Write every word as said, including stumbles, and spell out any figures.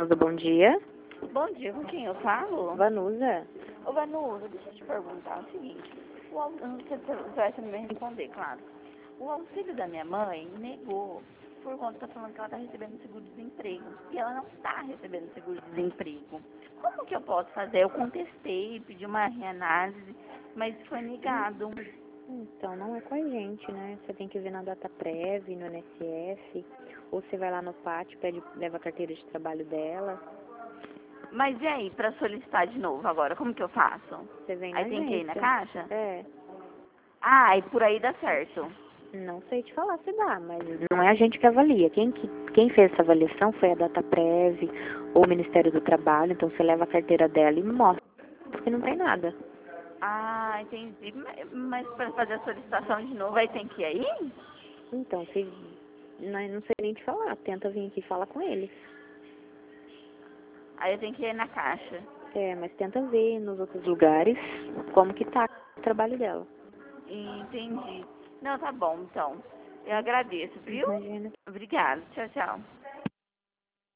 Vanusa, bom dia. Bom dia, com quem eu falo? Vanusa? Ô, Vanusa, deixa eu te perguntar o seguinte. O au- você você vai me responder, claro. O auxílio da minha mãe negou por conta tá falando que ela está recebendo seguro-desemprego. E ela não está recebendo seguro-desemprego. Como que eu posso fazer? Eu contestei, pedi uma reanálise, mas foi negado. Então, não é com a gente, né? Você tem que ver na DataPrev, no N S F, ou você vai lá no pátio, pede, leva a carteira de trabalho dela. Mas e aí, para solicitar de novo agora, como que eu faço? Você vem na Aí tem que ir na agência. caixa? É, Ah, e por aí dá certo. não sei te falar se dá, mas não é a gente que avalia. Quem, que, quem fez essa avaliação foi a DataPrev ou o Ministério do Trabalho, então você leva a carteira dela e mostra que não tem nada. Ah, entendi. Mas, mas para fazer a solicitação de novo, aí tem que ir aí? Então, se, não, não sei nem te falar, tenta vir aqui e falar com eles. Aí eu tenho que ir na caixa. É, mas tenta ver nos outros lugares como que tá o trabalho dela. Entendi. Não, tá bom, então. Eu agradeço, viu? Imagina. Obrigada. Tchau, tchau.